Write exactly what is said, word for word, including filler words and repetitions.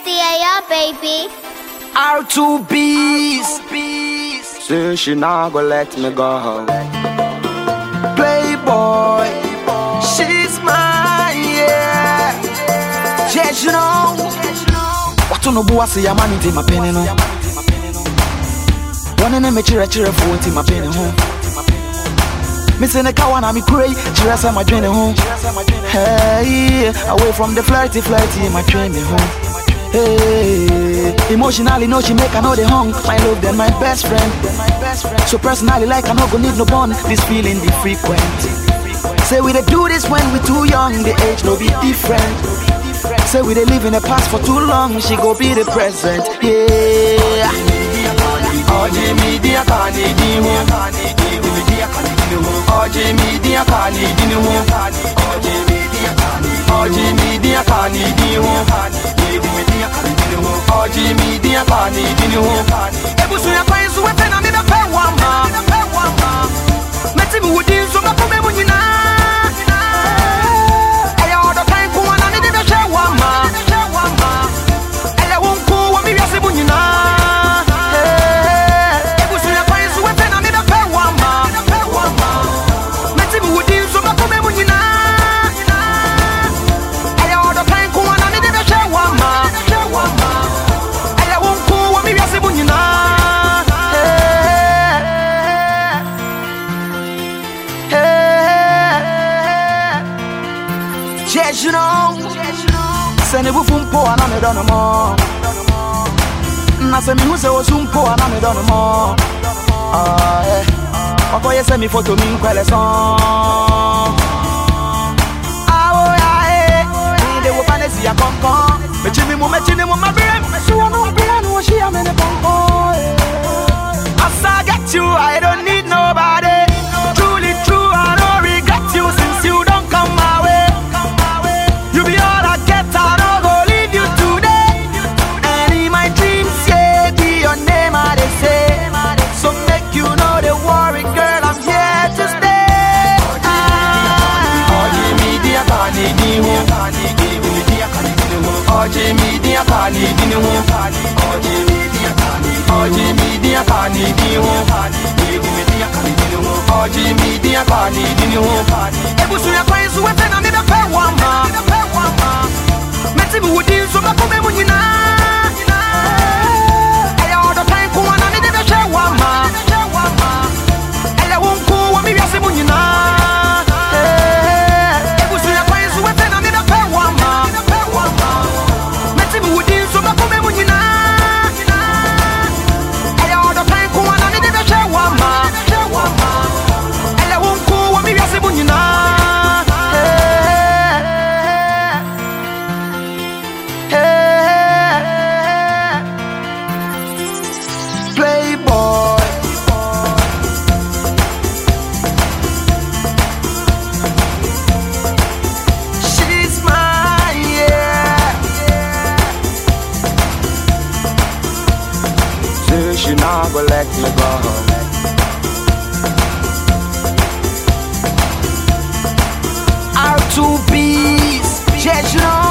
D A R, baby. R two B's. Say she not gonna let me go. Playboy, she's mine, yeah. Yeah, you know. What no boy say a man into my penny no. One in a mature chire phone into my penny home. Missing a cow and I'm cray, chire say my journey home. Hey, away from the flirty flirty, my journey home. Hey, emotionally, no, she make I know the hung. My love, then my best friend. So personally, like I no go need no bond. This feeling be frequent. Say we dey do this when we too young. The age no be different. Say we dey live in the past for too long. She go be the present. Yeah. Oh, Jimmy, dear, can you do it? Oh, Jimmy, dear, can you do it? Oh, Jimmy, dear, can you? Oh, Jimmy, dear, can you do it? Oh, Jimmy, dear, can you do it? Ebusu ya kwa insu wete na mida pe wama. Meti mi wudi insu mapo me munyina. Eya odo kai kuwa na nidi beshe wama. Eya wunku wa mi yasi munyina. Ebusu ya kwa insu wete na mida pe wama. Meti mi wudi insu mapo me munyina. Eya odo kai kuwa na nidi beshe wama. Eya wunku wa mi yasi munyina. Yes, you know. Send a boofum po and I'm done more. Nasa mi who say was um po and I'm done more. Ah, eh. Okoye send me photo me kwele song. Ah, oh yeah, eh. They will find see a concon. Me chimi mo, me chini mo, my brain. So I know brain was she am in the concon. As I get you, I don't need nobody. Truly true, I don't regret you since you don't come my way. You be all I get, I don't go leave you today. And in my dreams, yeah, be your name, I they say. So make you know the worry, girl, I'm here to stay. Oh, Jimmy, dear, can you do it? Oh, Jimmy, dear, can you do it? Oh, Jimmy, dear, can you? Oh, Jimmy, dear, can you do it? Oh, Jimmy, dear, can you do it? Ebusu ya kwa insu wete na mida pe wama. Meti mi wudi insu mapo me munyina. Eya odo kai kuwa na nidi beshe wama. Eya wunku wa mi yasi munyina. Ebusu ya kwa insu wete na mida pe wama. Meti mi wudi insu mapo me munyina. Eya odo kai kuwa na nidi beshe wama. Eya wunku wa mi yasi munyina. Playboy, she's mine, yeah. Say she not gonna let me go. R two B's, yeah, you know.